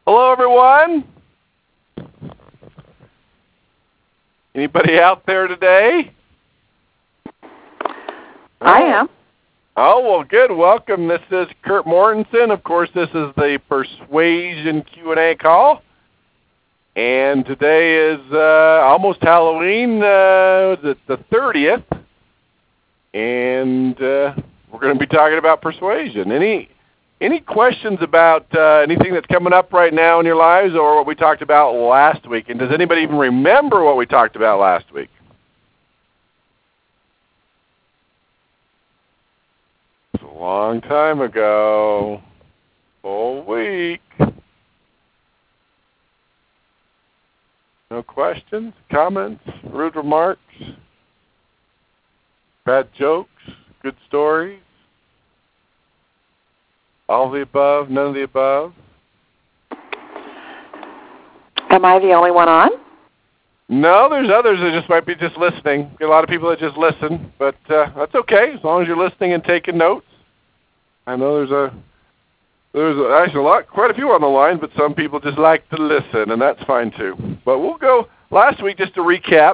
Hello, everyone. Anybody out there today? I am. Oh, well, good. Welcome. This is Kurt Mortensen. Of course, this is the Persuasion Q&A call. And today is almost Halloween. It's the 30th. And we're going to be talking about persuasion. Any questions about anything that's coming up right now in your lives or what we talked about last week? And does anybody even remember what we talked about last week? It's a long time ago. Full week. No questions, comments, rude remarks, bad jokes, good stories? All of the above, none of the above? Am I the only one on? No, there's others that just might be just listening. A lot of people that just listen, but that's okay as long as you're listening and taking notes. I know there's actually quite a few on the line, but some people just like to listen, and that's fine too. But we'll go last week just to recap.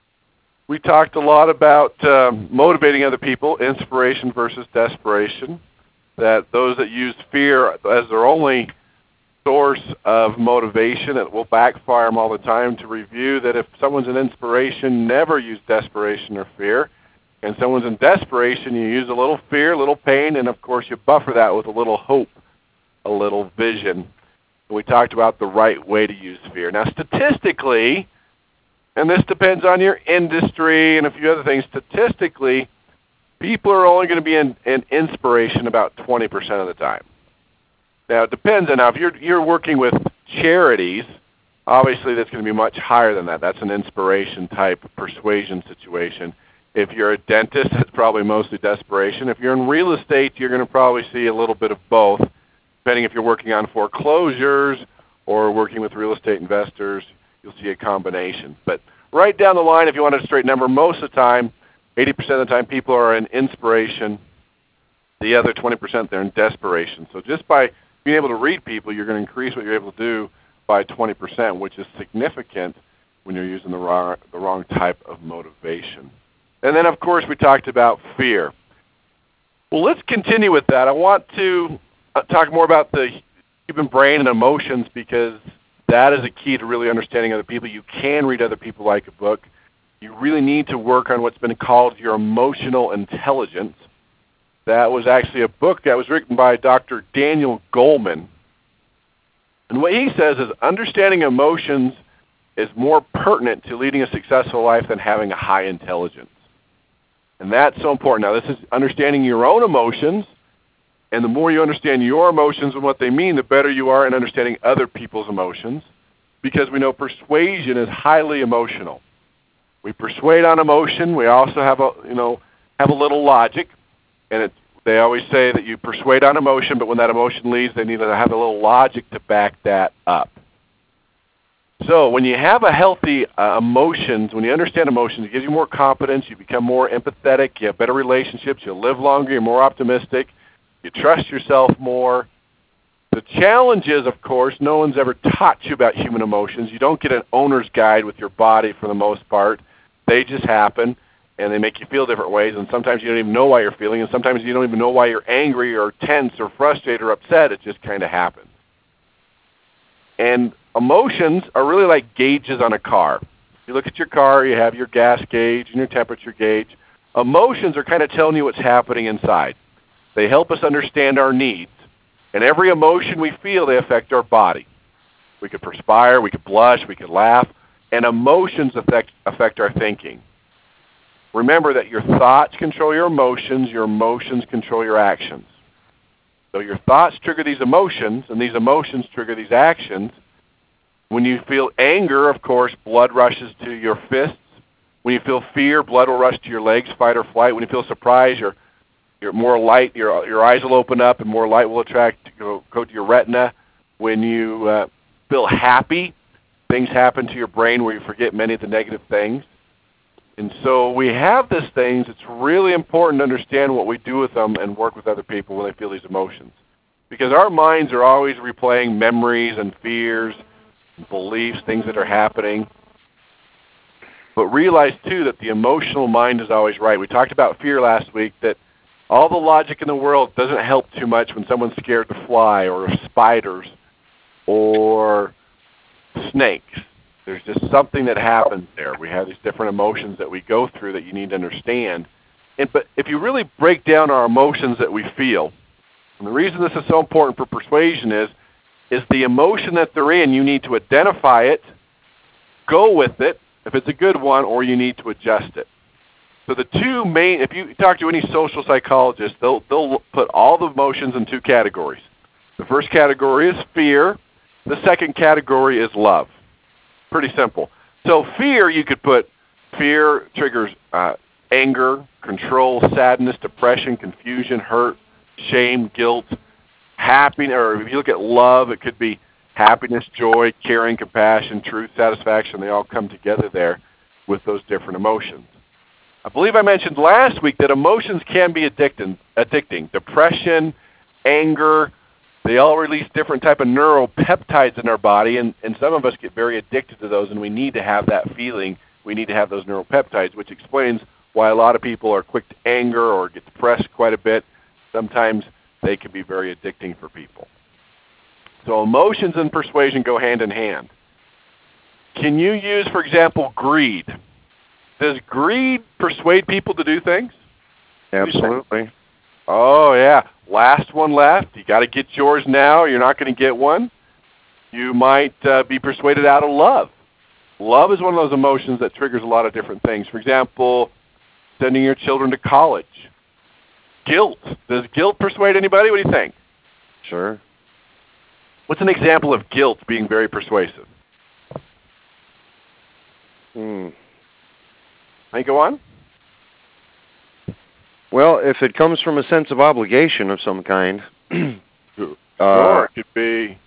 We talked a lot about motivating other people, inspiration versus desperation. That those that use fear as their only source of motivation, it will backfire them all the time. To review that if someone's in inspiration, never use desperation or fear. And someone's in desperation, you use a little fear, a little pain, and of course you buffer that with a little hope, a little vision. And we talked about the right way to use fear. Now statistically, and this depends on your industry and a few other things, statistically, people are only going to be in inspiration about 20% of the time. Now, it depends on if you're working with charities, obviously that's going to be much higher than that. That's an inspiration type persuasion situation. If you're a dentist, it's probably mostly desperation. If you're in real estate, you're going to probably see a little bit of both, depending if you're working on foreclosures or working with real estate investors, you'll see a combination. But right down the line, if you want a straight number, most of the time, 80% of the time people are in inspiration. The other 20% they're in desperation. So just by being able to read people, you're going to increase what you're able to do by 20%, which is significant when you're using the wrong type of motivation. And then, of course, we talked about fear. Well, let's continue with that. I want to talk more about the human brain and emotions because that is a key to really understanding other people. You can read other people like a book. You really need to work on what's been called your emotional intelligence. That was actually a book that was written by Dr. Daniel Goleman. And what he says is understanding emotions is more pertinent to leading a successful life than having a high intelligence. And that's so important. Now, this is understanding your own emotions, and the more you understand your emotions and what they mean, the better you are in understanding other people's emotions, because we know persuasion is highly emotional. We persuade on emotion. We also have a little logic, and they always say that you persuade on emotion, but when that emotion leaves, they need to have a little logic to back that up. So when you have a healthy emotions, when you understand emotions, it gives you more confidence. You become more empathetic. You have better relationships. You live longer. You're more optimistic. You trust yourself more. The challenge is, of course, no one's ever taught you about human emotions. You don't get an owner's guide with your body for the most part. They just happen, and they make you feel different ways, and sometimes you don't even know why you're feeling, and sometimes you don't even know why you're angry or tense or frustrated or upset. It just kind of happens. And emotions are really like gauges on a car. You look at your car, you have your gas gauge and your temperature gauge. Emotions are kind of telling you what's happening inside. They help us understand our needs, and every emotion we feel, they affect our body. We could perspire, we could blush, we could laugh, and emotions affect our thinking. Remember that your thoughts control your emotions control your actions. So your thoughts trigger these emotions, and these emotions trigger these actions. When you feel anger, of course, blood rushes to your fists. When you feel fear, blood will rush to your legs, fight or flight. When you feel surprise, you're more light, your eyes will open up, and more light will go to your retina. When you feel happy, things happen to your brain where you forget many of the negative things. And so we have these things. It's really important to understand what we do with them and work with other people when they feel these emotions. because our minds are always replaying memories and fears, beliefs, things that are happening. But realize, too, that the emotional mind is always right. We talked about fear last week, that all the logic in the world doesn't help too much when someone's scared to fly or of spiders or snakes. There's just something that happens there. We have these different emotions that we go through that you need to understand. But if you really break down our emotions that we feel, and the reason this is so important for persuasion is the emotion that they're in, you need to identify it, go with it, if it's a good one, or you need to adjust it. So the two main, if you talk to any social psychologist, they'll put all the emotions in two categories. The first category is fear. The second category is love. Pretty simple. So fear, you could put, fear triggers anger, control, sadness, depression, confusion, hurt, shame, guilt, happiness, or if you look at love, it could be happiness, joy, caring, compassion, truth, satisfaction. They all come together there with those different emotions. I believe I mentioned last week that emotions can be addicting. Depression, anger, they all release different type of neuropeptides in our body, and some of us get very addicted to those, and we need to have that feeling. We need to have those neuropeptides, which explains why a lot of people are quick to anger or get depressed quite a bit. Sometimes they can be very addicting for people. So emotions and persuasion go hand in hand. Can you use, for example, greed? Does greed persuade people to do things? Absolutely. Oh, yeah. Last one left. You got to get yours now. You're not going to get one. You might be persuaded out of love. Love is one of those emotions that triggers a lot of different things. For example, sending your children to college. Guilt. Does guilt persuade anybody? What do you think? Sure. What's an example of guilt being very persuasive? Can you go on? Well, if it comes from a sense of obligation of some kind. Sure. It could be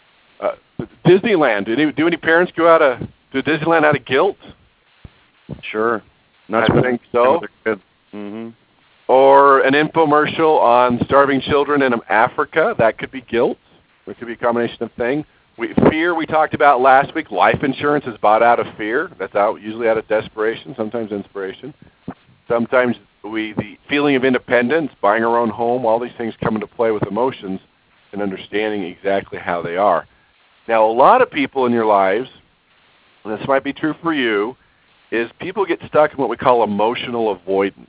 Disneyland. Do any parents go out to Disneyland out of guilt? Sure. I think so. Mm-hmm. Or an infomercial on starving children in Africa. That could be guilt. It could be a combination of things. Fear, we talked about last week. Life insurance is bought out of fear. That's usually out of desperation, sometimes inspiration. Sometimes the feeling of independence, buying our own home, all these things come into play with emotions and understanding exactly how they are. Now, a lot of people in your lives, and this might be true for you, is people get stuck in what we call emotional avoidance.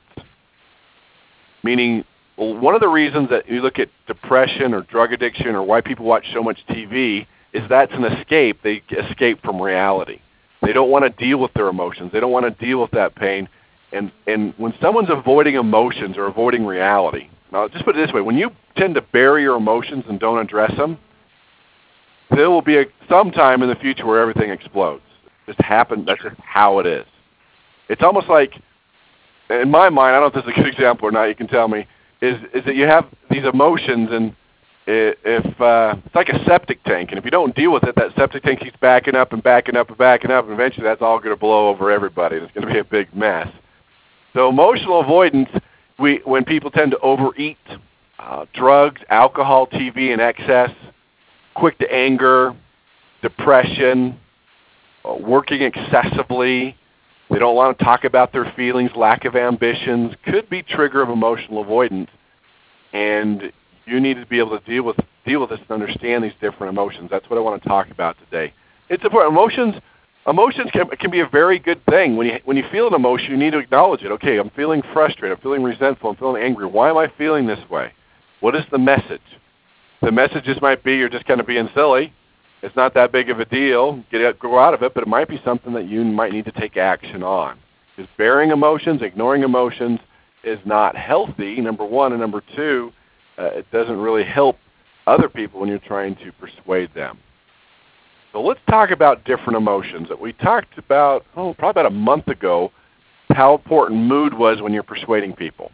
Meaning, one of the reasons that you look at depression or drug addiction or why people watch so much TV is that's an escape. They escape from reality. They don't want to deal with their emotions. They don't want to deal with that pain. And when someone's avoiding emotions or avoiding reality, now just put it this way, when you tend to bury your emotions and don't address them, there will be some time in the future where everything explodes. It just happens. That's just how it is. It's almost like, in my mind, I don't know if this is a good example or not, you can tell me, is that you have these emotions, and if it's like a septic tank, and if you don't deal with it, that septic tank keeps backing up and backing up and backing up, and eventually that's all going to blow over everybody. It's going to be a big mess. So emotional avoidance, when people tend to overeat, drugs, alcohol, TV in excess, quick to anger, depression, working excessively, they don't want to talk about their feelings, lack of ambitions, could be trigger of emotional avoidance. And you need to be able to deal with this and understand these different emotions. That's what I want to talk about today. It's important. Emotions can be a very good thing. When you feel an emotion, you need to acknowledge it. Okay, I'm feeling frustrated. I'm feeling resentful. I'm feeling angry. Why am I feeling this way? What is the message? The message just might be you're just kind of being silly. It's not that big of a deal. Grow out of it, but it might be something that you might need to take action on. Because burying emotions, ignoring emotions is not healthy, number one. And number two, it doesn't really help other people when you're trying to persuade them. So let's talk about different emotions. We talked about, probably about a month ago, how important mood was when you're persuading people.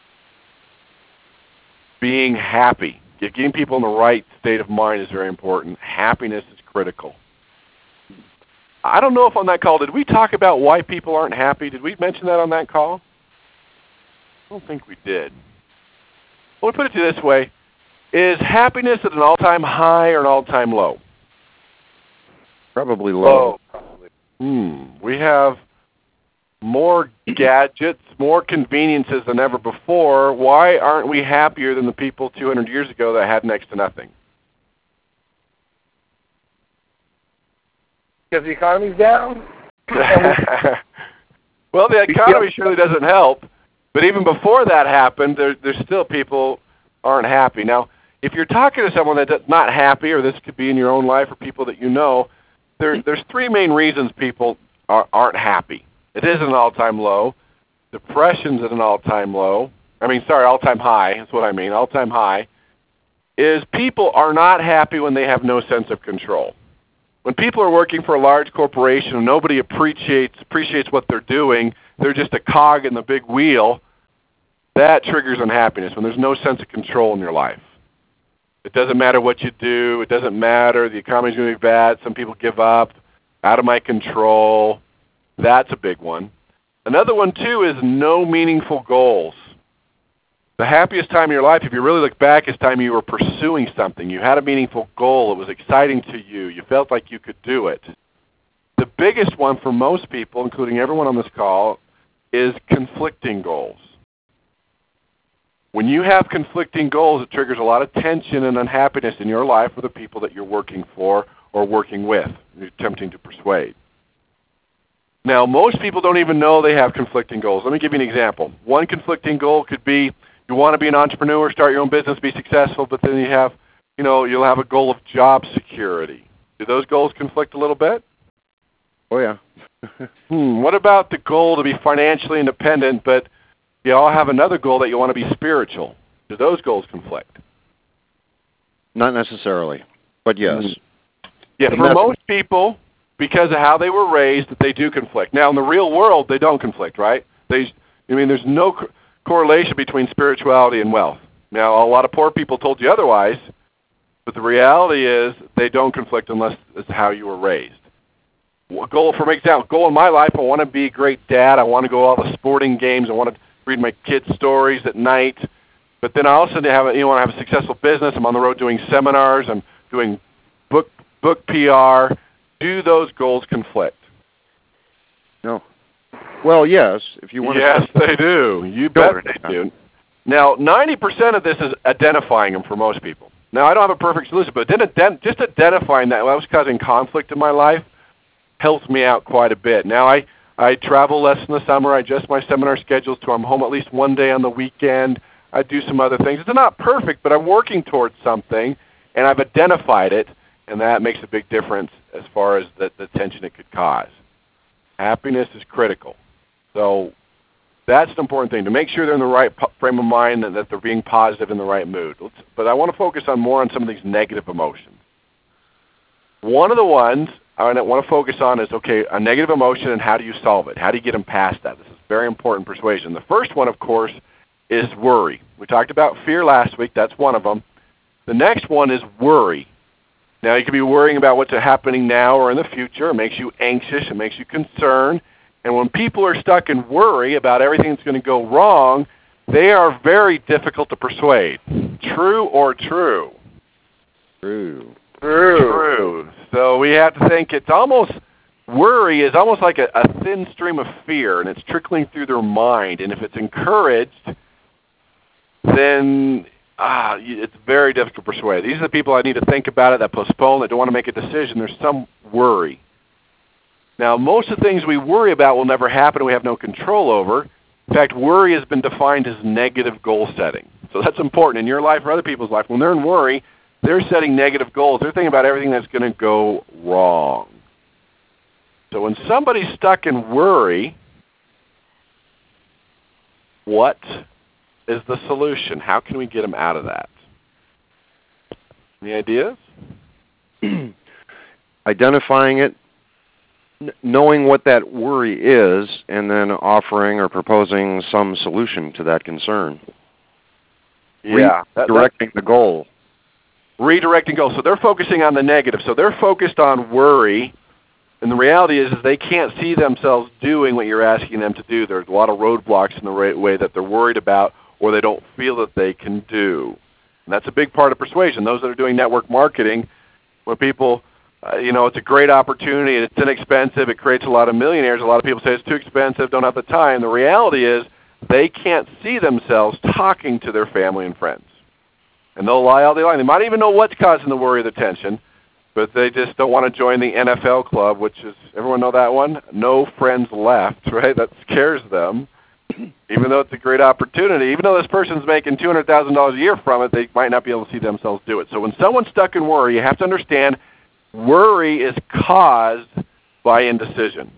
Being happy. Getting people in the right state of mind is very important. Happiness is critical. I don't know if on that call, did we talk about why people aren't happy? Did we mention that on that call? I don't think we did. Well, we put it to this way. Is happiness at an all-time high or an all-time low? Probably low. We have more gadgets, more conveniences than ever before. Why aren't we happier than the people 200 years ago that had next to nothing? Because the economy's down? Well, the economy surely doesn't help. But even before that happened, there's still people aren't happy. Now, if you're talking to someone that's not happy, or this could be in your own life or people that you know, there's three main reasons people aren't happy. It is an all-time low. Depression's at an all-time low. All-time high. That's what I mean. All-time high is people are not happy when they have no sense of control. When people are working for a large corporation and nobody appreciates what they're doing, they're just a cog in the big wheel, that triggers unhappiness when there's no sense of control in your life. It doesn't matter what you do. It doesn't matter. The economy's going to be bad. Some people give up. Out of my control. That's a big one. Another one, too, is no meaningful goals. The happiest time in your life, if you really look back, is time you were pursuing something. You had a meaningful goal. It was exciting to you. You felt like you could do it. The biggest one for most people, including everyone on this call, is conflicting goals. When you have conflicting goals, it triggers a lot of tension and unhappiness in your life with the people that you're working for or working with, you're attempting to persuade. Now, most people don't even know they have conflicting goals. Let me give you an example. One conflicting goal could be you want to be an entrepreneur, start your own business, be successful, but then you'll have a goal of job security. Do those goals conflict a little bit? Oh, yeah. What about the goal to be financially independent, but you all have another goal that you want to be spiritual? Do those goals conflict? Not necessarily, but yes. Yeah, for most people, because of how they were raised, they do conflict. Now, in the real world, they don't conflict, right? There's no correlation between spirituality and wealth. Now, a lot of poor people told you otherwise, but the reality is they don't conflict unless it's how you were raised. Goal in my life, I want to be a great dad. I want to go to all the sporting games. I want to read my kids' stories at night. But then I also want to have a successful business. I'm on the road doing seminars. I'm doing book PR. Do those goals conflict? No. Well, yes, if you want to. Yes, they do. You bet they do. Now, 90% of this is identifying them for most people. Now, I don't have a perfect solution, but just identifying that was causing conflict in my life helps me out quite a bit. Now, I travel less in the summer. I adjust my seminar schedules to I'm home at least one day on the weekend. I do some other things. It's not perfect, but I'm working towards something, and I've identified it, and that makes a big difference as far as the tension it could cause. Happiness is critical. So that's an important thing, to make sure they're in the right frame of mind and that they're being positive in the right mood. But I want to focus more on some of these negative emotions. One of the ones I want to focus on is, a negative emotion, and how do you solve it? How do you get them past that? This is very important persuasion. The first one, of course, is worry. We talked about fear last week. That's one of them. The next one is worry. Now, you could be worrying about what's happening now or in the future. It makes you anxious. It makes you concerned. And when people are stuck in worry about everything that's going to go wrong, they are very difficult to persuade. True or true? True. True. So we have to think worry is almost like a thin stream of fear, and it's trickling through their mind. And if it's encouraged, then it's very difficult to persuade. These are the people I need to think about it, that postpone, that don't want to make a decision. There's some worry. Now, most of the things we worry about will never happen and we have no control over. In fact, worry has been defined as negative goal setting. So that's important in your life or other people's life. When they're in worry, they're setting negative goals. They're thinking about everything that's going to go wrong. So when somebody's stuck in worry, what is the solution? How can we get them out of that? Any ideas? Identifying it, knowing what that worry is, and then offering or proposing some solution to that concern. Yeah. Redirecting the goal. Redirecting goals. So they're focusing on the negative. So they're focused on worry, and the reality is they can't see themselves doing what you're asking them to do. There's a lot of roadblocks in the way that they're worried about, or they don't feel that they can do. And that's a big part of persuasion. Those that are doing network marketing, when people, it's a great opportunity, and it's inexpensive, it creates a lot of millionaires. A lot of people say it's too expensive, don't have the time. The reality is they can't see themselves talking to their family and friends. And they'll lie all day long. They might even know what's causing the worry or the tension, but they just don't want to join the NFL club, which is, everyone know that one? No friends left, right? That scares them. Even though it's a great opportunity, even though this person's making $200,000 a year from it, they might not be able to see themselves do it. So when someone's stuck in worry, you have to understand worry is caused by indecision.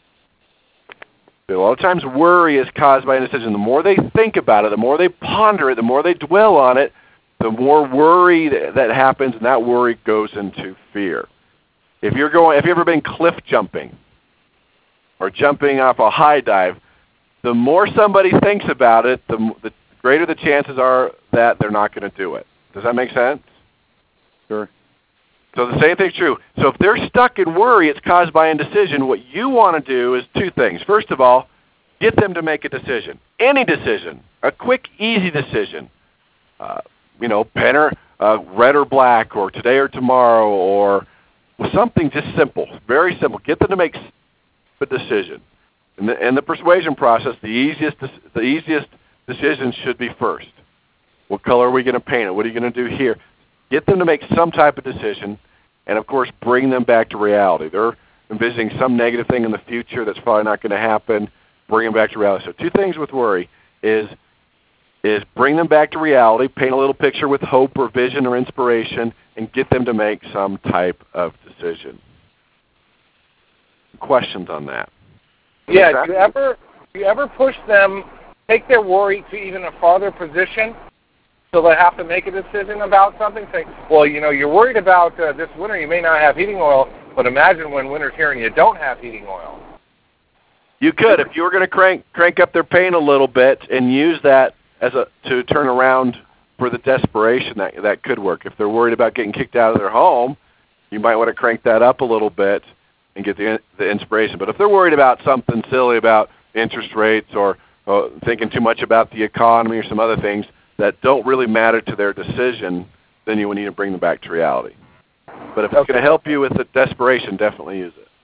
A lot of times worry is caused by indecision. The more they think about it, the more they ponder it, the more they dwell on it, the more worry that happens, and that worry goes into fear. Have you ever been cliff jumping or jumping off a high dive? The more somebody thinks about it, the greater the chances are that they're not going to do it. Does that make sense? Sure. So the same thing's true. So if they're stuck in worry, it's caused by indecision. What you want to do is two things. First of all, get them to make a decision. Any decision. A quick, easy decision. Pen or red or black, or today or tomorrow, or something just simple. Very simple. Get them to make a decision. In the persuasion process, the easiest decision should be first. What color are we going to paint it? What are you going to do here? Get them to make some type of decision, and of course, bring them back to reality. They're envisioning some negative thing in the future that's probably not going to happen. Bring them back to reality. So two things with worry is bring them back to reality, paint a little picture with hope or vision or inspiration, and get them to make some type of decision. Questions on that? Yeah, do you ever push them, take their worry to even a farther position, so they have to make a decision about something? Say, well, you're worried about this winter, you may not have heating oil, but imagine when winter's here and you don't have heating oil. You could, if you were going to crank up their pain a little bit and use that to turn around for the desperation, that could work. If they're worried about getting kicked out of their home, you might want to crank that up a little bit and get the inspiration. But if they're worried about something silly about interest rates or thinking too much about the economy or some other things that don't really matter to their decision, then you would need to bring them back to reality. But if it's going to help you with the desperation, definitely use it.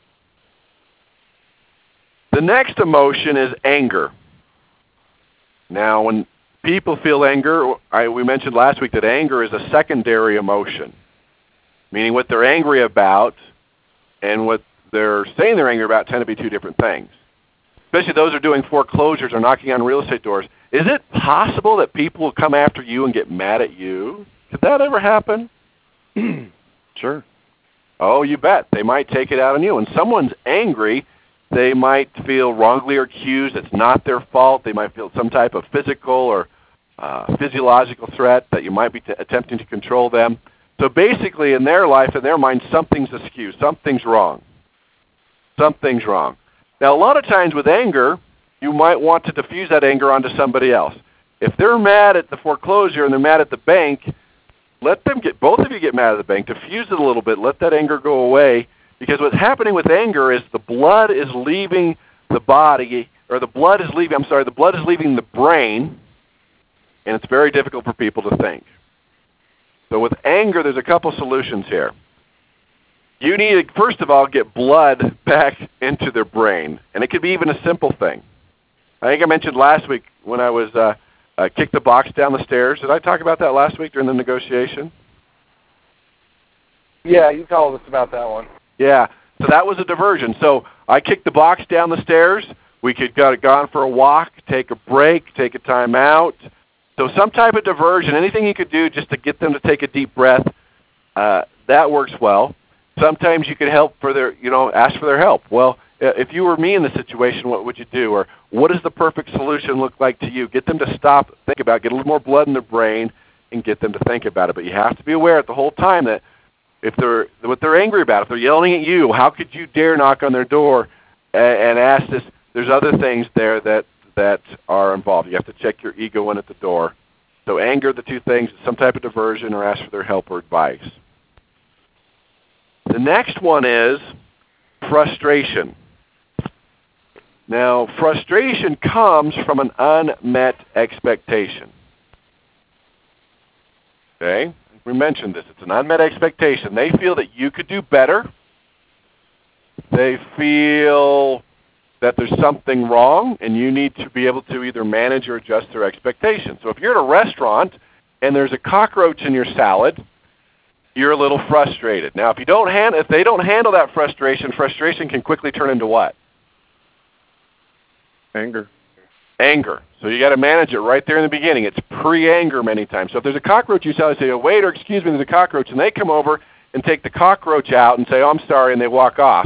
The next emotion is anger. Now, when people feel anger, we mentioned last week that anger is a secondary emotion, meaning what they're angry about and what they're saying they're angry about tend to be two different things. Especially those who are doing foreclosures or knocking on real estate doors. Is it possible that people will come after you and get mad at you? Could that ever happen? Sure. Oh, you bet. They might take it out on you. When someone's angry, they might feel wrongly accused. It's not their fault. They might feel some type of physical or physiological threat that you might be attempting to control them. So basically, in their life, in their mind, something's askew. Something's wrong. Something's wrong. Now, a lot of times with anger, you might want to diffuse that anger onto somebody else. If they're mad at the foreclosure and they're mad at the bank, let them both of you get mad at the bank. Diffuse it a little bit. Let that anger go away. Because what's happening with anger is the blood is leaving the body, or the blood is leaving the brain, and it's very difficult for people to think. So with anger, there's a couple solutions here. You need to, first of all, get blood back into their brain, and it could be even a simple thing. I think I mentioned last week when I was kicked the box down the stairs. Did I talk about that last week during the negotiation? Yeah, you told us about that one. Yeah, so that was a diversion. So I kicked the box down the stairs. We could have gone for a walk, take a break, take a time out. So some type of diversion, anything you could do just to get them to take a deep breath, that works well. Sometimes you could help ask for their help. Well, if you were me in the situation, what would you do? Or what does the perfect solution look like to you? Get them to stop, think about it, get a little more blood in their brain, and get them to think about it. But you have to be aware at the whole time that what they're angry about, if they're yelling at you, how could you dare knock on their door and ask this? There's other things there that are involved. You have to check your ego in at the door. So anger, the two things, some type of diversion, or ask for their help or advice. The next one is frustration. Now, frustration comes from an unmet expectation. Okay? We mentioned this. It's an unmet expectation. They feel that you could do better. They feel that there's something wrong, and you need to be able to either manage or adjust their expectations. So if you're at a restaurant and there's a cockroach in your salad, you're a little frustrated. Now, if they don't handle that frustration can quickly turn into what? Anger. Anger. So you got to manage it right there in the beginning. It's pre-anger many times. So if there's a cockroach, you say, waiter, excuse me, there's a cockroach, and they come over and take the cockroach out and say, oh, I'm sorry, and they walk off.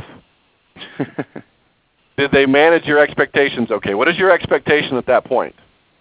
Did they manage your expectations okay? What is your expectation at that point?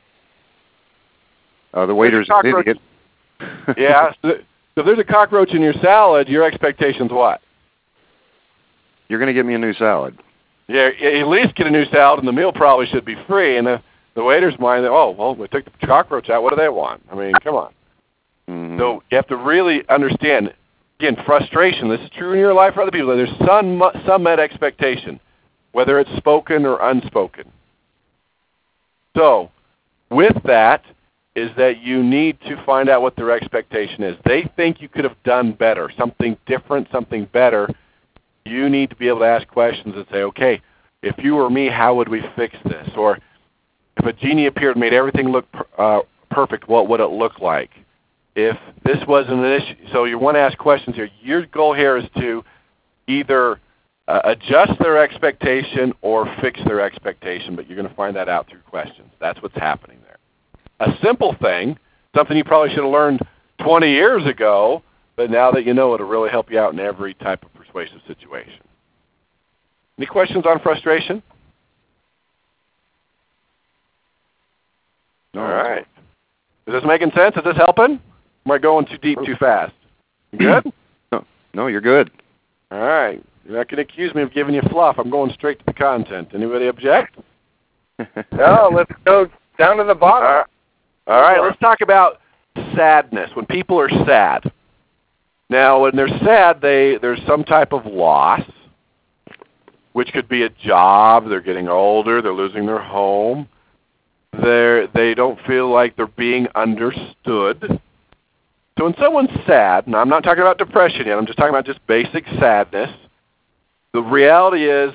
The waiter's an idiot. Yeah. So if there's a cockroach in your salad, your expectation's what? You're going to get me a new salad. Yeah, at least get a new salad, and the meal probably should be free. And the waiter's mind, oh, well, we took the cockroach out. What do they want? I mean, come on. Mm-hmm. So you have to really understand, again, frustration. This is true in your life for other people. There's some met expectation, whether it's spoken or unspoken. So with that is that you need to find out what their expectation is. They think you could have done better, something different, something better. You need to be able to ask questions and say, okay, if you were me, how would we fix this? Or if a genie appeared and made everything look perfect, what would it look like? If this wasn't an issue, so you want to ask questions here. Your goal here is to either adjust their expectation or fix their expectation, but you're going to find that out through questions. That's what's happening there. A simple thing, something you probably should have learned 20 years ago, but now that you know, it'll really help you out in every type of persuasive situation. Any questions on frustration? No. All right. Is this making sense? Is this helping? Am I going too deep, too fast? You good? No, you're good. All right. You're not going to accuse me of giving you fluff. I'm going straight to the content. Anybody object? No, let's go down to the bottom. All right, let's talk about sadness, when people are sad. Now, when they're sad, there's some type of loss, which could be a job, they're getting older, they're losing their home, they don't feel like they're being understood. So when someone's sad, now I'm not talking about depression yet, I'm just talking about just basic sadness, the reality is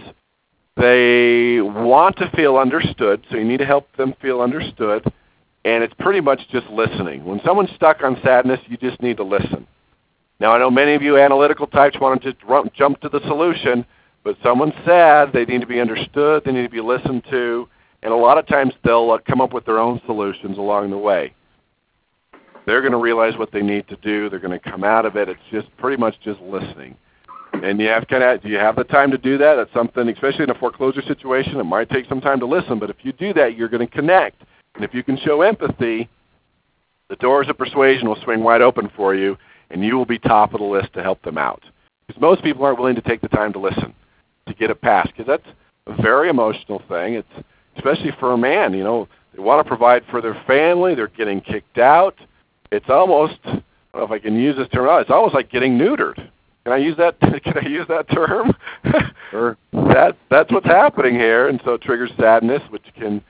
they want to feel understood, so you need to help them feel understood, and it's pretty much just listening. When someone's stuck on sadness, you just need to listen. Now, I know many of you analytical types want to just jump to the solution, but someone's sad, they need to be understood, they need to be listened to, and a lot of times they'll come up with their own solutions along the way. They're going to realize what they need to do, they're going to come out of it, it's just pretty much just listening. And you have do you have the time to do that? That's something, especially in a foreclosure situation, it might take some time to listen, but if you do that, you're going to connect. And if you can show empathy, the doors of persuasion will swing wide open for you, and you will be top of the list to help them out. Because most people aren't willing to take the time to listen, to get it past, because that's a very emotional thing. It's especially for a man, they want to provide for their family, they're getting kicked out. It's almost, I don't know if I can use this term, it's almost like getting neutered. Can I use that term? Sure. That's what's happening here, and so it triggers sadness, which can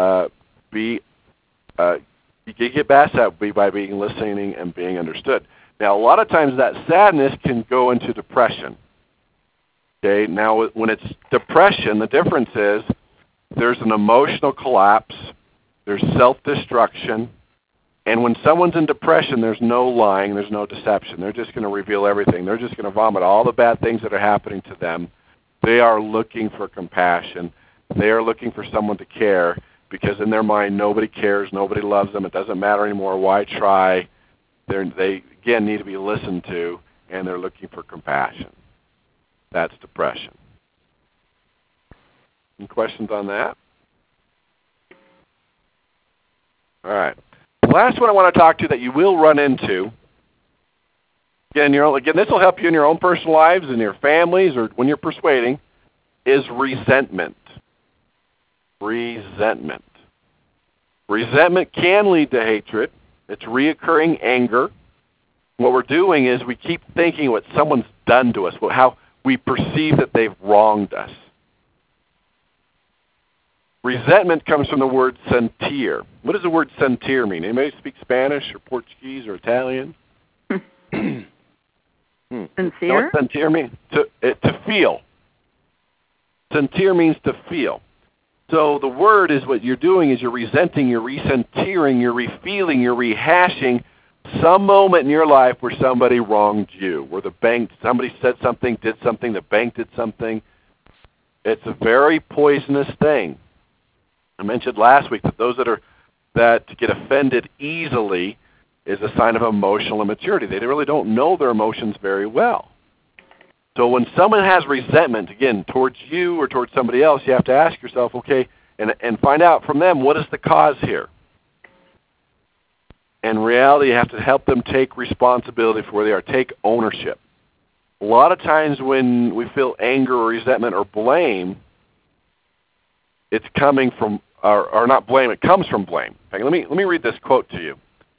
be you can get past that by being listening and being understood. Now, a lot of times that sadness can go into depression. Okay. Now, when it's depression, the difference is there's an emotional collapse, there's self-destruction, and when someone's in depression, there's no lying, there's no deception. They're just going to reveal everything. They're just going to vomit all the bad things that are happening to them. They are looking for compassion. They are looking for someone to care, because in their mind, nobody cares, nobody loves them, it doesn't matter anymore, why try? They, again, need to be listened to, and they're looking for compassion. That's depression. Any questions on that? All right. The last one I want to talk to that you will run into, again, this will help you in your own personal lives, in your families, or when you're persuading, is resentment. Resentment. Resentment can lead to hatred. It's reoccurring anger. What we're doing is we keep thinking what someone's done to us, how we perceive that they've wronged us. Resentment comes from the word sentir. What does the word sentir mean? Anybody speak Spanish or Portuguese or Italian? Sincere? You know what sentir means? To feel. Sentir means to feel. So the word is what you're doing is you're resenting, you're resentiring, you're refeeling, you're rehashing some moment in your life where somebody wronged you, where somebody said something, did something, the bank did something. It's a very poisonous thing. I mentioned last week that those that get offended easily is a sign of emotional immaturity. They really don't know their emotions very well. So when someone has resentment, again, towards you or towards somebody else, you have to ask yourself, okay, and find out from them, what is the cause here? In reality, you have to help them take responsibility for where they are, take ownership. A lot of times when we feel anger or resentment or blame, it's coming from, or not blame, it comes from blame. In fact, let me read this quote to you.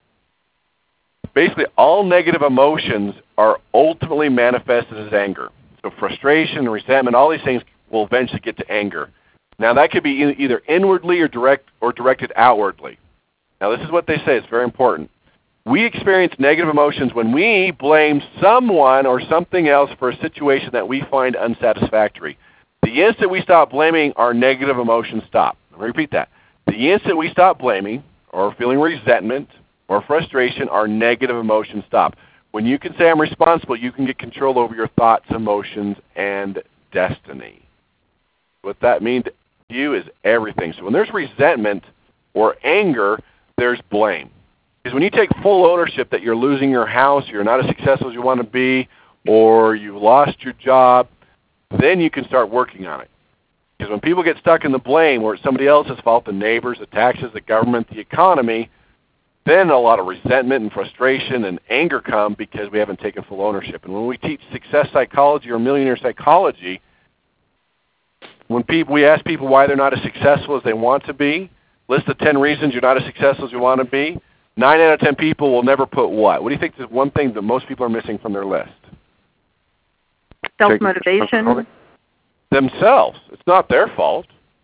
Basically, all negative emotions are ultimately manifested as anger. So frustration, resentment, all these things will eventually get to anger. Now that could be either inwardly or directed outwardly. Now this is what they say, it's very important. We experience negative emotions when we blame someone or something else for a situation that we find unsatisfactory. The instant we stop blaming, our negative emotions stop. Let me repeat that. The instant we stop blaming or feeling resentment or frustration, our negative emotions stop. When you can say I'm responsible, you can get control over your thoughts, emotions, and destiny. What that means to you is everything. So when there's resentment or anger, there's blame. Because when you take full ownership that you're losing your house, you're not as successful as you want to be, or you've lost your job, then you can start working on it. Because when people get stuck in the blame, where it's somebody else's fault, the neighbors, the taxes, the government, the economy, then a lot of resentment and frustration and anger come because we haven't taken full ownership. And when we teach success psychology or millionaire psychology, when we ask people why they're not as successful as they want to be, list the 10 reasons you're not as successful as you want to be, 9 out of 10 people will never put what? What do you think is one thing that most people are missing from their list? Self-motivation. Themselves. It's not their fault.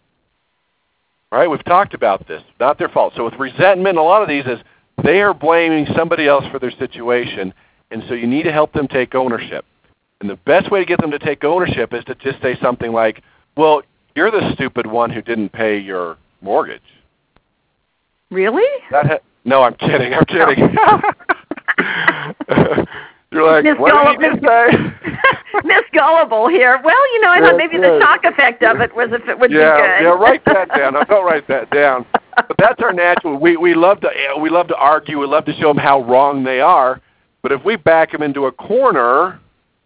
Right? We've talked about this. Not their fault. So with resentment, a lot of these is they are blaming somebody else for their situation, and so you need to help them take ownership. And the best way to get them to take ownership is to just say something like, well, you're the stupid one who didn't pay your mortgage. Really? No, I'm kidding. You're like, Miss what did you say? Miss Gullible here. Well, I thought maybe the shock effect of it was if it would be good. Yeah, write that down. No, don't write that down. But that's our natural. We love to argue. We love to show them how wrong they are. But if we back them into a corner,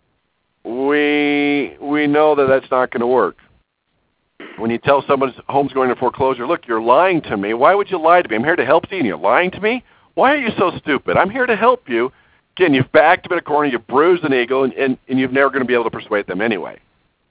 we know that that's not going to work. When you tell someone's home's going to foreclosure, look, you're lying to me. Why would you lie to me? I'm here to help you, and you're lying to me? Why are you so stupid? I'm here to help you. Again, you've backed them in a corner, you've bruised an ego, and you're never going to be able to persuade them anyway.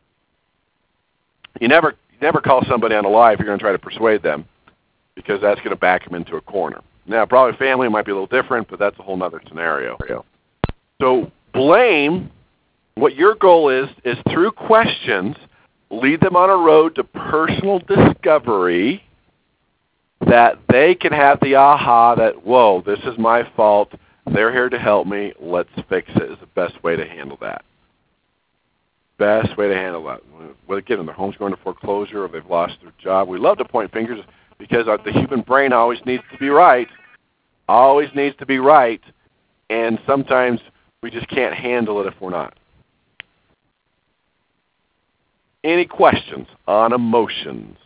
You never call somebody on a lie if you're going to try to persuade them, because that's going to back them into a corner. Now, probably family might be a little different, but that's a whole other scenario. So blame, what your goal is through questions, lead them on a road to personal discovery that they can have the aha that, whoa, this is my fault. They're here to help me. Let's fix it is the best way to handle that. Best way to handle that. Well, again, their home's going to foreclosure or they've lost their job. We love to point fingers because the human brain always needs to be right. Always needs to be right. And sometimes we just can't handle it if we're not. Any questions on emotions?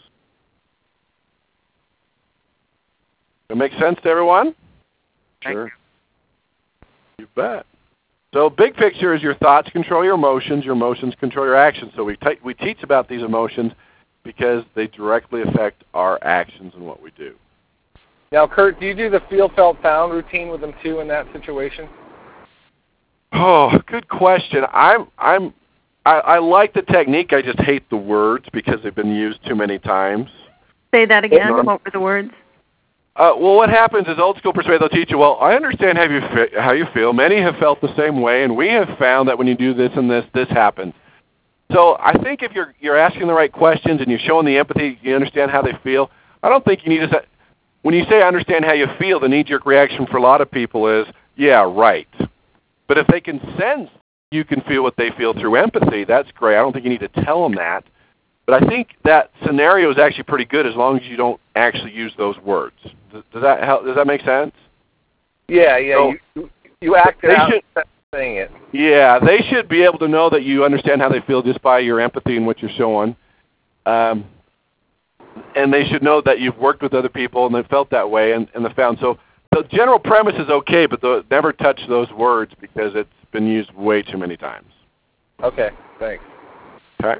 Does that make sense to everyone? Sure. You bet. So big picture is your thoughts control your emotions control your actions. So we teach about these emotions because they directly affect our actions and what we do. Now, Kurt, do you do the feel, felt, found routine with them too in that situation? Oh, good question. I like the technique. I just hate the words because they've been used too many times. Say that again. What were the words? Well, what happens is old school persuade, they'll teach you, well, I understand how you feel. Many have felt the same way, and we have found that when you do this and this, this happens. So I think if you're asking the right questions and you're showing the empathy, you understand how they feel. I don't think you need to. When you say I understand how you feel, the knee-jerk reaction for a lot of people is, yeah, right. But if they can sense you can feel what they feel through empathy, that's great. I don't think you need to tell them that. But I think that scenario is actually pretty good as long as you don't actually use those words. Does that help? Does that make sense? Yeah. So you act it out should, saying it. Yeah, they should be able to know that you understand how they feel just by your empathy and what you're showing. And they should know that you've worked with other people and they felt that way and they found. So the general premise is okay, but never touch those words because it's been used way too many times. Okay, thanks. Okay.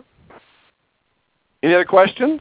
Any other questions?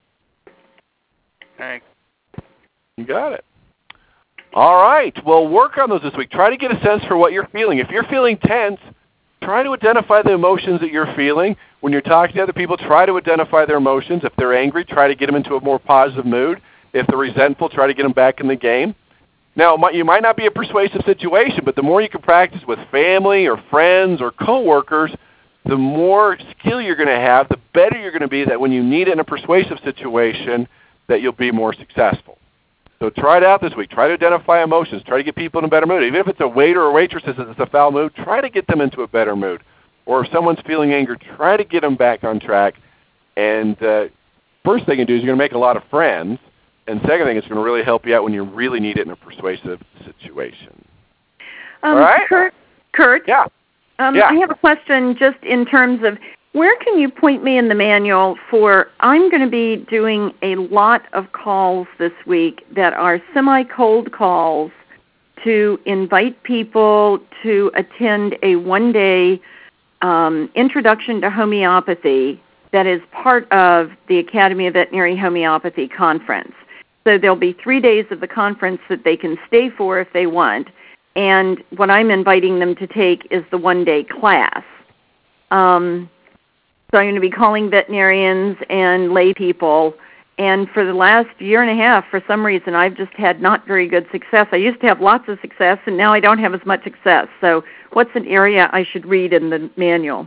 Thanks. You got it. All right. Well, work on those this week. Try to get a sense for what you're feeling. If you're feeling tense, try to identify the emotions that you're feeling. When you're talking to other people, try to identify their emotions. If they're angry, try to get them into a more positive mood. If they're resentful, try to get them back in the game. Now, you might not be a persuasive situation, but the more you can practice with family or friends or coworkers, the more skill you're going to have, the better you're going to be that when you need it in a persuasive situation, that you'll be more successful. So try it out this week. Try to identify emotions. Try to get people in a better mood. Even if it's a waiter or waitress that says it's a foul mood, try to get them into a better mood. Or if someone's feeling anger, try to get them back on track. And first thing you do is you're going to make a lot of friends. And second thing, it's going to really help you out when you really need it in a persuasive situation. All right? Kurt? Yeah. I have a question just in terms of where can you point me in the manual for, I'm going to be doing a lot of calls this week that are semi-cold calls to invite people to attend a one-day introduction to homeopathy that is part of the Academy of Veterinary Homeopathy conference. So there'll be 3 days of the conference that they can stay for if they want. And what I'm inviting them to take is the one-day class. So I'm going to be calling veterinarians and lay people. And for the last year and a half, for some reason, I've just had not very good success. I used to have lots of success, and now I don't have as much success. So what's an area I should read in the manual?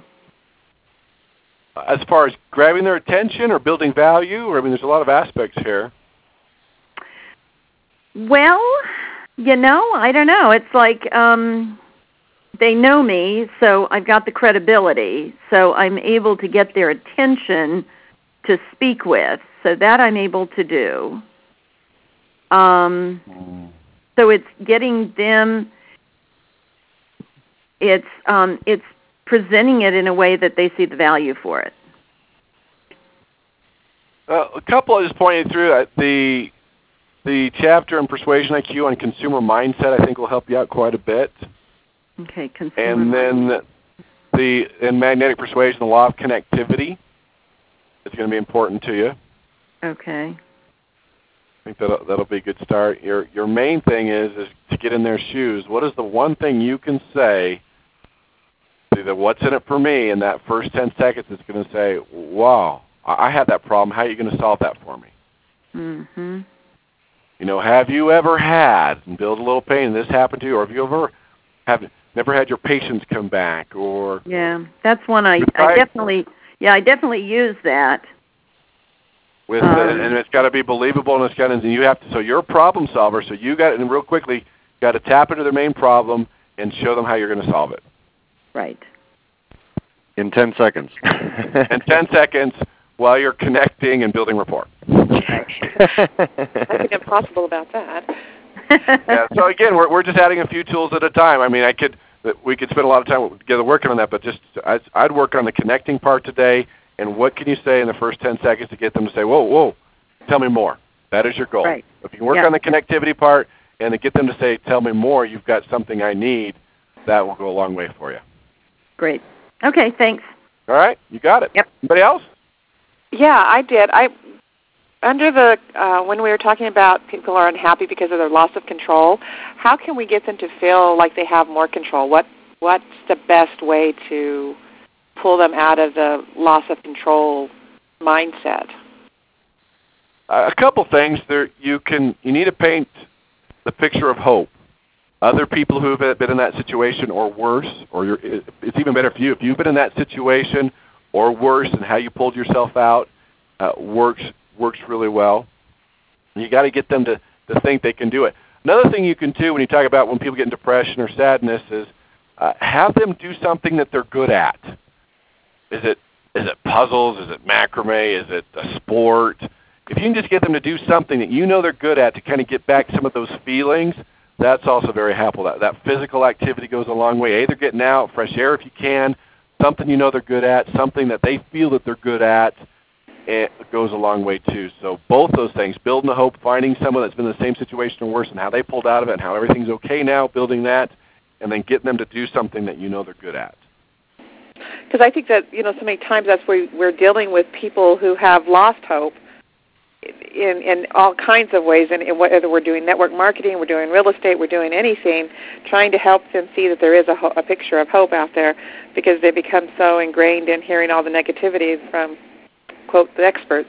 As far as grabbing their attention or building value, or I mean, there's a lot of aspects here. Well, I don't know. It's like they know me, so I've got the credibility, so I'm able to get their attention to speak with, so that I'm able to do. So it's getting them, it's presenting it in a way that they see the value for it. A couple I just pointed through the chapter in Persuasion IQ on consumer mindset, I think, will help you out quite a bit. Okay, consumer and then in magnetic persuasion, the law of connectivity is going to be important to you. Okay. I think that'll be a good start. Your main thing is to get in their shoes. What is the one thing you can say? Either what's in it for me in that first 10 seconds is going to say, wow, I had that problem. How are you going to solve that for me? Mm-hmm. Have you ever had, and build a little pain, and this happened to you, or have you ever never had your patients come back, or... Yeah, that's one I definitely use that. And it's got to be believable, and you have to, so you're a problem solver, so you got, and real quickly, got to tap into their main problem and show them how you're going to solve it. Right. In 10 seconds. In 10 seconds while you're connecting and building rapport. Nothing impossible about that. Yeah. So again, we're just adding a few tools at a time. I mean, we could spend a lot of time together working on that, but I'd work on the connecting part today. And what can you say in the first 10 seconds to get them to say, whoa, tell me more? That is your goal. Right. If you can work on the connectivity part and to get them to say, tell me more, you've got something I need, that will go a long way for you. Great. Okay, thanks. All right, you got it. Yep. Anybody else? Yeah, I did. Under the when we were talking about people are unhappy because of their loss of control, how can we get them to feel like they have more control? What's the best way to pull them out of the loss of control mindset? A couple things. You need to paint the picture of hope. Other people who have been in that situation or worse, or it's even better for you, if you've been in that situation or worse, and how you pulled yourself out works really well. You got to get them to think they can do it. Another thing you can do when you talk about when people get in depression or sadness is have them do something that they're good at. Is it puzzles? Is it macrame? Is it a sport? If you can just get them to do something that you know they're good at to kind of get back some of those feelings, that's also very helpful. That physical activity goes a long way. Either getting out, fresh air if you can, something you know they're good at, something that they feel that they're good at, it goes a long way too. So both those things, building the hope, finding someone that's been in the same situation or worse and how they pulled out of it and how everything's okay now, building that, and then getting them to do something that you know they're good at. Because I think that, so many times that's where we're dealing with people who have lost hope in all kinds of ways, and whether we're doing network marketing, we're doing real estate, we're doing anything, trying to help them see that there is a picture of hope out there, because they become so ingrained in hearing all the negativity from, quote, the experts.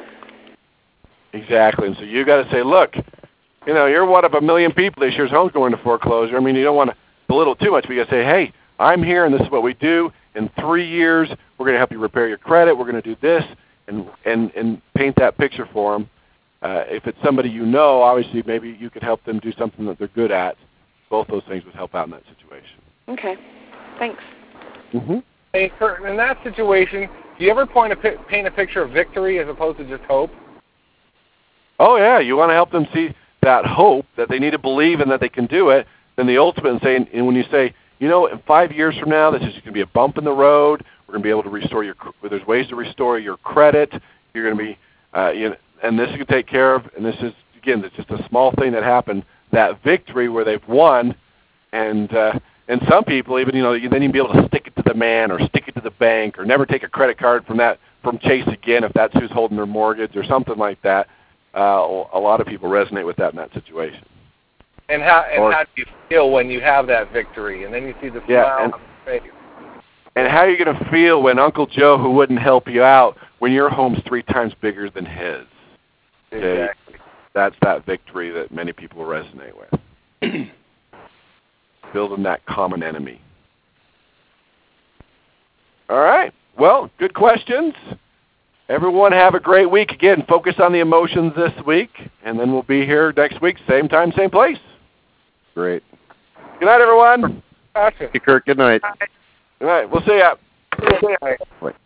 Exactly. And so you got to say, look, you're one of a million people this year's home's going to foreclosure. I mean, you don't want to belittle too much, but you got to say, hey, I'm here and this is what we do. In 3 years, we're going to help you repair your credit. We're going to do this, and paint that picture for them. If it's somebody you know, obviously maybe you could help them do something that they're good at. Both those things would help out in that situation. Okay. Thanks. Mm-hmm. Hey, Kurt, in that situation, do you ever paint a picture of victory as opposed to just hope? Oh, yeah. You want to help them see that hope, that they need to believe and that they can do it. Then the ultimate, and when you say, in 5 years from now, this is going to be a bump in the road. We're going to be able to restore there's ways to restore your credit. You're going to be, and this you can take care of. And this is, again, it's just a small thing that happened. That victory where they've won, and some people even, then you'd be able to stick it to the man or stick it to the bank or never take a credit card from Chase again if that's who's holding their mortgage or something like that. A lot of people resonate with that in that situation. And how do you feel when you have that victory, and then you see the smile on the face? And how are you going to feel when Uncle Joe, who wouldn't help you out, when your home's 3 times bigger than his? Okay? Exactly. That's that victory that many people resonate with. Building that common enemy. All right. Well, good questions. Everyone have a great week. Again, focus on the emotions this week, and then we'll be here next week, same time, same place. Great. Good night, everyone. Hey, Kurt. Good night. Good night. We'll see ya. Good night. Bye.